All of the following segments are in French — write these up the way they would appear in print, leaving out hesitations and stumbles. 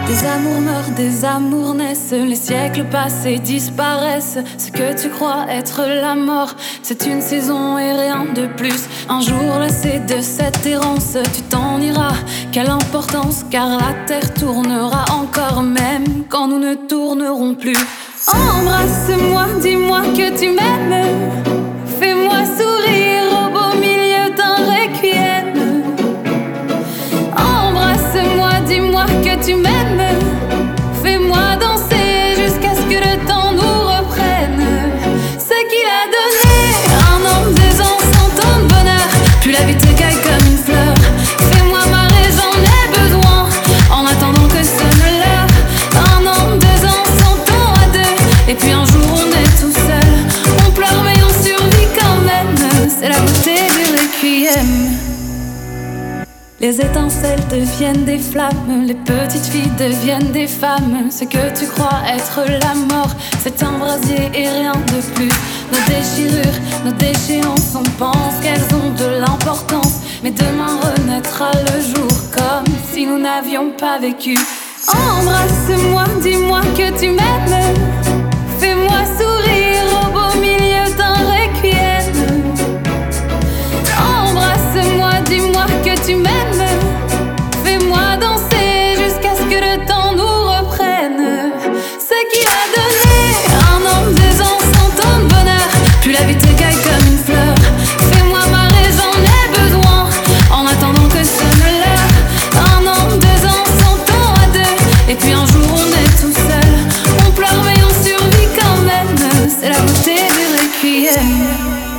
Des amours meurent, des amours naissent, les siècles passés disparaissent. Ce que tu crois être la mort, c'est une saison et rien de plus. Un jour lassé de cette errance, tu t'en iras. Quelle importance, car la terre tournera encore, même quand nous ne tournerons plus. Embrasse-moi, dis-moi que tu m'aimes. Fais-moi sourire au beau milieu d'un requiem. Embrasse-moi, dis-moi que tu m'aimes. Fais-moi danser jusqu'à ce que le temps nous reprenne. Ce qu'il a donné, un an, 2 ans, 100 ans de bonheur. Puis la vie te caille comme une fleur. Fais-moi marrer, j'en ai besoin. En attendant que sonne l'heure. 1 an, 2 ans, 100 ans à deux. Et puis un jour on est tout seul. On pleure mais on survit quand même. C'est la beauté du requiem. Les étincelles deviennent des flammes, les petites filles deviennent des femmes. Ce que tu crois être la mort, c'est un brasier et rien de plus. Nos déchirures, nos déchéances, on pense qu'elles ont de l'importance. Mais demain renaîtra le jour comme si nous n'avions pas vécu. Embrasse-moi, dis-moi que tu m'aimes. Fais-moi sourire au beau milieu d'un requiem. Embrasse-moi, dis-moi que tu m'aimes. Fais-moi danser jusqu'à ce que le temps nous reprenne. Ce qu'il a donné, 1 an, 2 ans, 100 ans de bonheur. Puis la vie te caille comme une fleur. Fais-moi marrer, j'en ai besoin. En attendant que sonne l'heure. 1 an, 2 ans, 100 ans à deux. Et puis un jour on est tout seul. On pleure mais on survit quand même. C'est la beauté du requiem.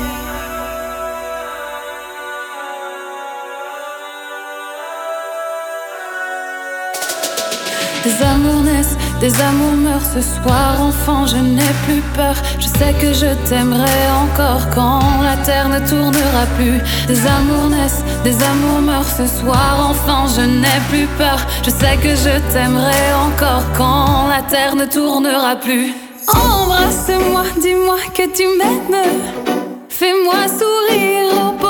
Des amours naissent, des amours meurent. Ce soir, enfant, je n'ai plus peur. Je sais que je t'aimerai encore quand la terre ne tournera plus. Des amours naissent, des amours meurent. Ce soir, enfant, je n'ai plus peur. Je sais que je t'aimerai encore quand la terre ne tournera plus. Embrasse-moi, dis-moi que tu m'aimes. Fais-moi sourire au